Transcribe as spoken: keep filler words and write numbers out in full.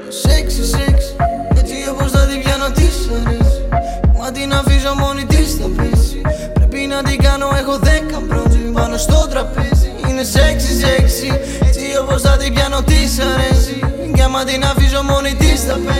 Σεξι, σεξι, έτσι όπως θα την πιάνω της αρέσει. Μα την αφήσω μόνη της θα πέσει. Πρέπει να την κάνω, έχω δέκα μπρόντζι πάνω στο τραπέζι. Είναι σεξι, σεξι, έτσι όπως θα την πιάνω της αρέσει. Κι άμα την αφήσω μόνη της θα πέσει.